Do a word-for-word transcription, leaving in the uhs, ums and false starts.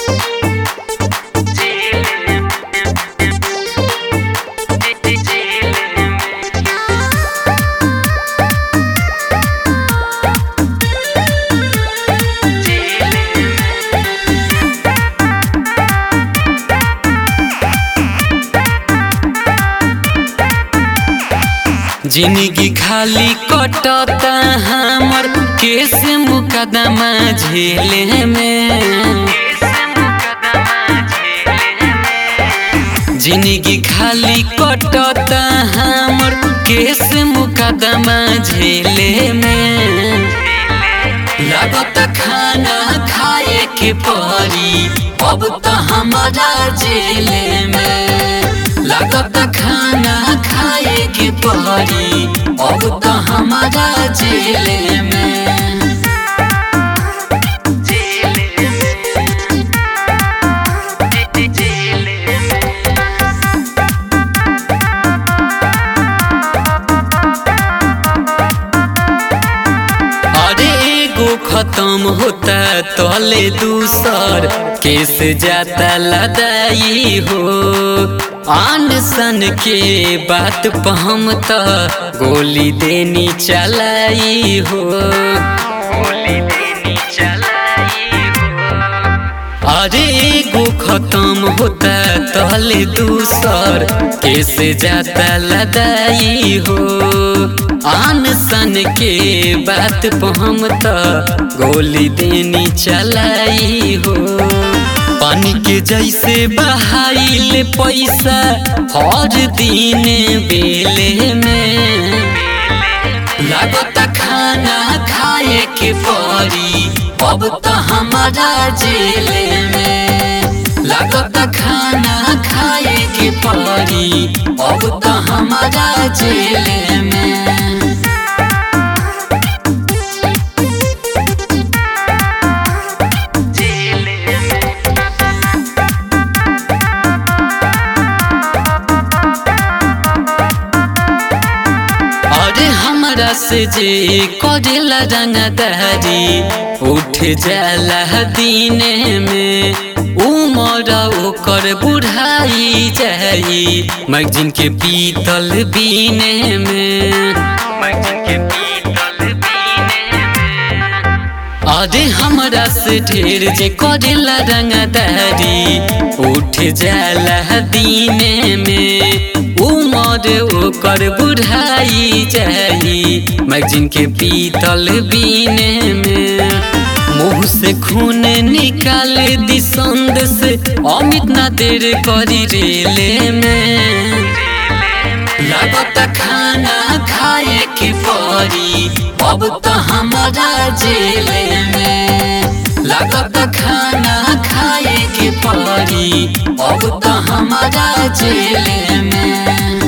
जिंदगी खाली कटता हमर केस मुकदमा झेले में। जिंदगी खाली कटता हमर केस मुकदमा झेले में। लागत खाना खाए के परी अब तो हमारा जेले में। लागत खाना खाए के परी अब तो हमारा जेले में। खत्म होता तले दूसर केस जाता लदाई हो। आन सन के बात पहम त गोली देनी चलाई हो। गोली देनी चलाई हो। अरे एगो खत्म होता तले दूसर केस जाता लदाई हो। आन सन के बात पहम त गोली देनी चलाई हो। पानी के जैसे बहाइल पैसा हर दिन बेले में। लागत खाना खाए के परी अब तो हमारा जेले में। लागत खाना खाए के परी अब तो हमारा जेले में। से जे करेला रंगदारी उठ जाला दीने में। उमर ओकर बुढ़ाई जाई मैगजीन के पीतल बीने में। मैगजीन के पीतल बीने में। अरे हमरा से ढेर जे करेला रंगदारी उठ जाला दीने में। उमर ओकर बुढ़ाई जाई मैगजीन के पीतल बीने में। मुँह से खून निकाल दी संद से अमित ना देर करी रेले में। लागत खाना खाए के परी अब तो हमारा जेले में। लागत खाना खाए के परी अब तो हमारा जेले में।